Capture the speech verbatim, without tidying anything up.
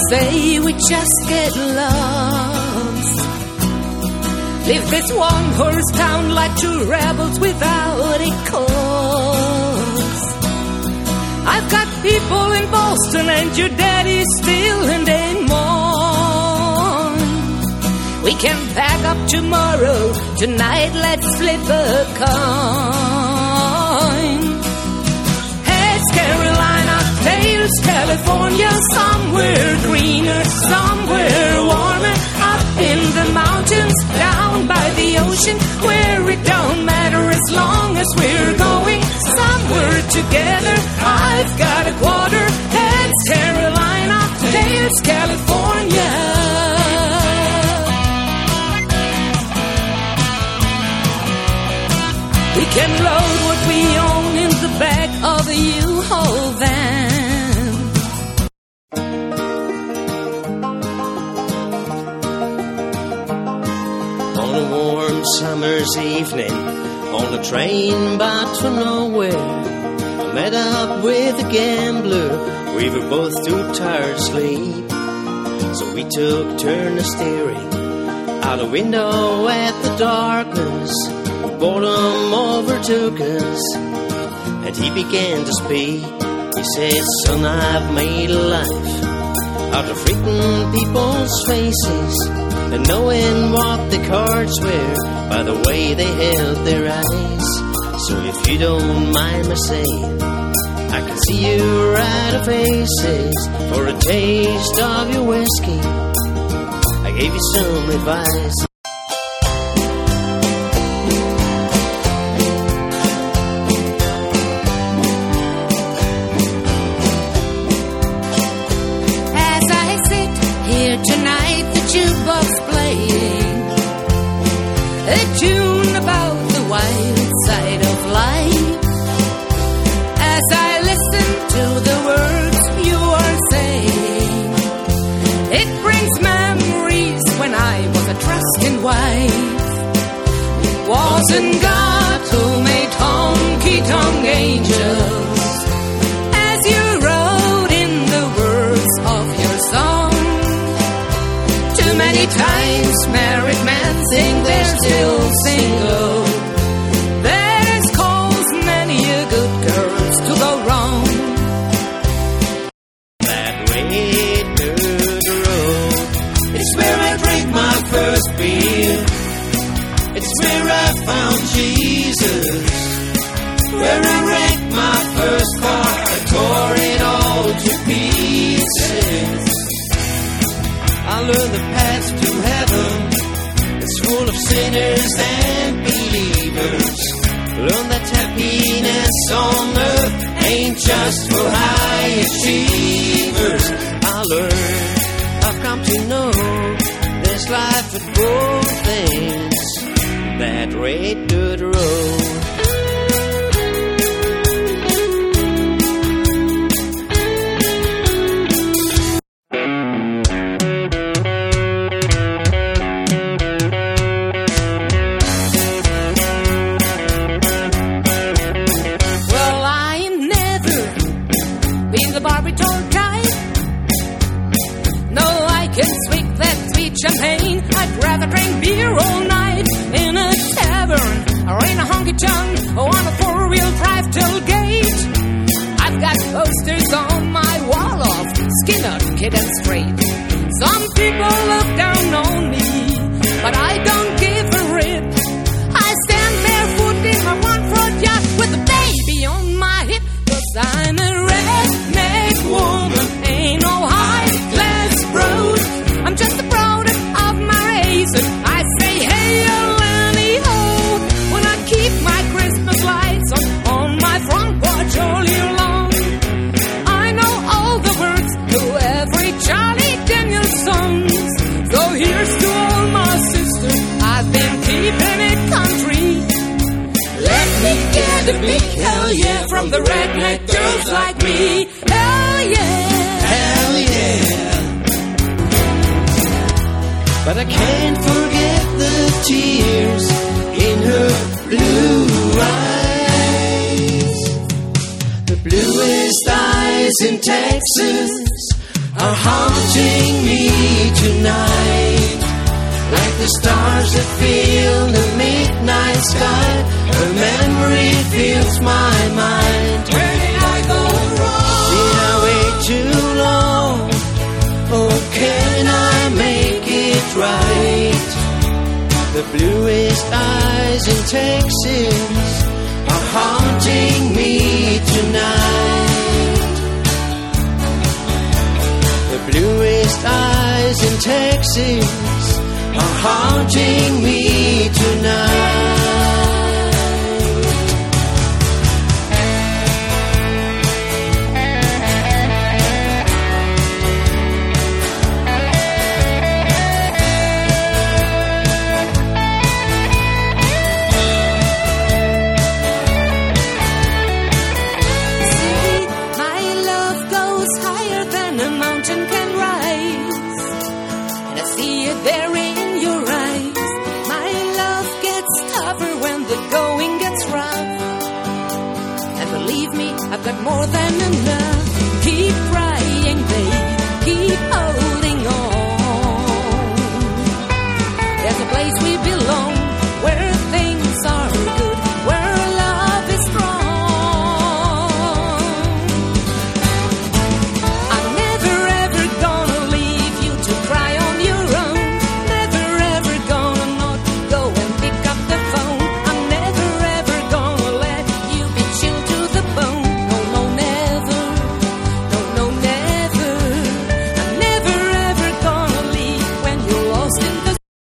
say we just get lost. Leave this one-horse town like two rebels without a cause. I've got people in Boston and your daddy's still in Des Moines. We can pack up tomorrow. Tonight let's flip a coin. Heads Carolina, tails California. Somewhere greener, somewhere warmer. Up in the mountains, down by the ocean, where it don't matter as long as we're going somewhere together. I've got a quarter. Heads Carolina, tails California. We can load what we own in the back of a U-Haul van. On a warm summer's evening, on a train bound for nowhere, I met up with a gambler. We were both too tired to sleep, so we took turn of steering out a window at the darkness. Boredom overtook us, and he began to speak. He said, son, I've made a life out of reading people's faces and knowing what the cards were by the way they held their eyes. So if you don't mind me saying, I can see you right of faces. For a taste of your whiskey, I gave you some advice. Tonight the jukebox playing a tune about the wild side of life. As I listen to the words you are saying, it brings memories when I was a trusting wife. It wasn't God who made honky-tonk angels, as you wrote in the words of your song. Many times married men think they're still single. That has caused many a good girls to go wrong. That red dirt road, it's where I drank my first beer. It's where I found Jesus, where I wrecked my first car. I tore it all to pieces. I learned the path to heaven, it's full of sinners and believers. Learn that happiness on earth ain't just for high achievers. I learned, I've come to know, there's life at both ends, that red dirt road. Champagne, I'd rather drink beer all night in a tavern or in a honky-tonk or on a four-wheel drive tailgate. I've got posters on my wall of Skinner, Kid and Straight. Some people look down on me, but I don't give a rip. I stand barefoot in my one-front yard with a baby on my hip, 'cause I'm a redneck woman, ain't no high-class broad. I'm just a product of my race. I say hey ho, when I keep my Christmas lights on on my front porch all year long. I know all the words to every Charlie Daniels song. So here's to all my sisters, I've been keeping it country. Let me get a big hell yeah from the redneck girls like me. Hell yeah, hell yeah. But I can't forget the tears in her blue eyes. The bluest eyes in Texas are haunting the stars that fill the midnight sky. A memory fills my mind. Where did I go wrong? Did I wait too long? Or can I make it right? The bluest eyes in Texas are haunting me tonight. The bluest eyes in Texas are haunting me tonight. There in your eyes, my love gets tougher when the going gets rough. And believe me, I've got more than